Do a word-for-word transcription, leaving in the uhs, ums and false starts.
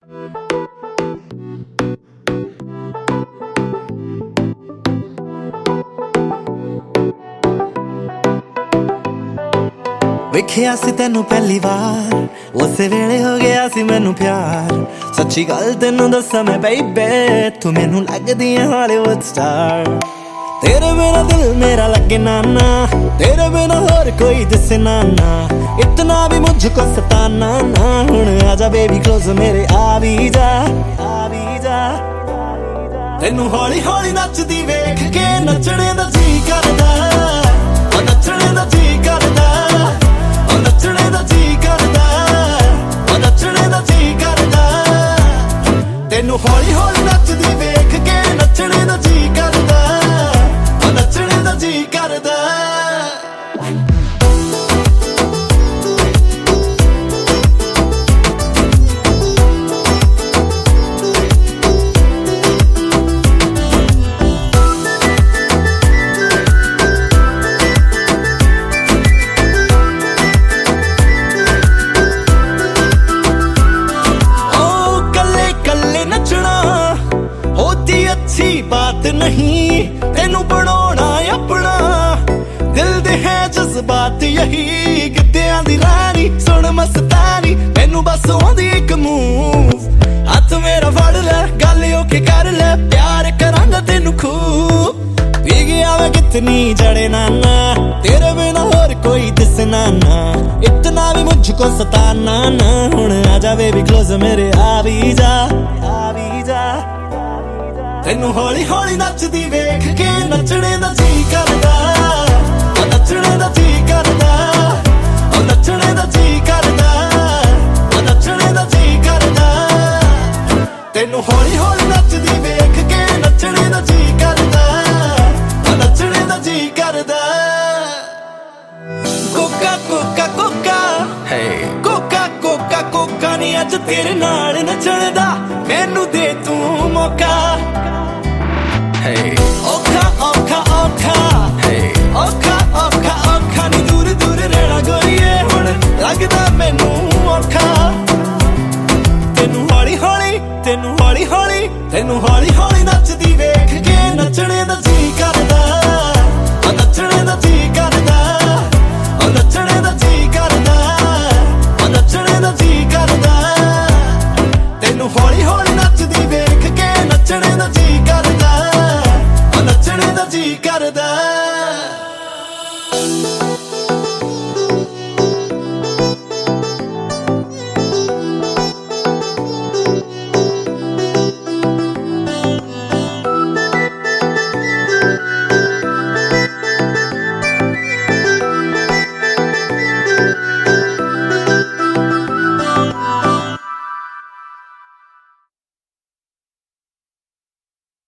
वेखिया सी तेनू पहली बार उस वेले हो गया सी मैनू प्यार सच्ची गल तेनू दसा मैं बेबे तू मैनू लगदी है हॉलीवुड स्टार तेरे बिना दिल मेरा लगे नाना तेरे बिना और कोई दिसे नाना इतना भी मुझको सताना ना हुण आजा बेबी क्लोज मेरे आ भी जा आ भी जा तेनू हौली हौली नचदी वेख के नचने दा जी करदा ओ नचने दा जी करदा नचने दा जी करदा नचने दा जी करदा तेनू हौली हौली नचदी वेख के नचने दा जी करदा नचने दा जी करदा अच्छी बात नहीं तेनू बनाना अपना दिल दे है जज्बात यही गिद्दियां दी रानी सुन मस्तानी मैनू बस आंदी इक मूव हाथ मेरा फड़ ले गल ओके कर ले प्यार करांगा तेनू खूब पी गया मैं कितनी जड़े नाना तेरे बिना और कोई दिसना ना इतना भी मुझको सताना ना हुण आजा बेबी क्लोज मेरे आ भी जा आ भी जा तेनू हौली हौली नचदी वेख के नचने दा जी करदा ओ नचने दा जी करदा ओ नचने दा जी करदा ओ नचने दा जी करदा तेनू हौली हौली नचदी वेख के नचने दा जी करदा ओ नचने दा जी करदा कोका कोका कोका हे कोका कोका कोका नी अज तेरे नाल नचण दा मैनू दे तू मौका औखा औखा औखा औखा औखा औखा नी दूर दूर रहना गोरीए हुण लगदा मैनू औखा तेनू हौली हौली तेनू हौली हौली तेनू हौली हौली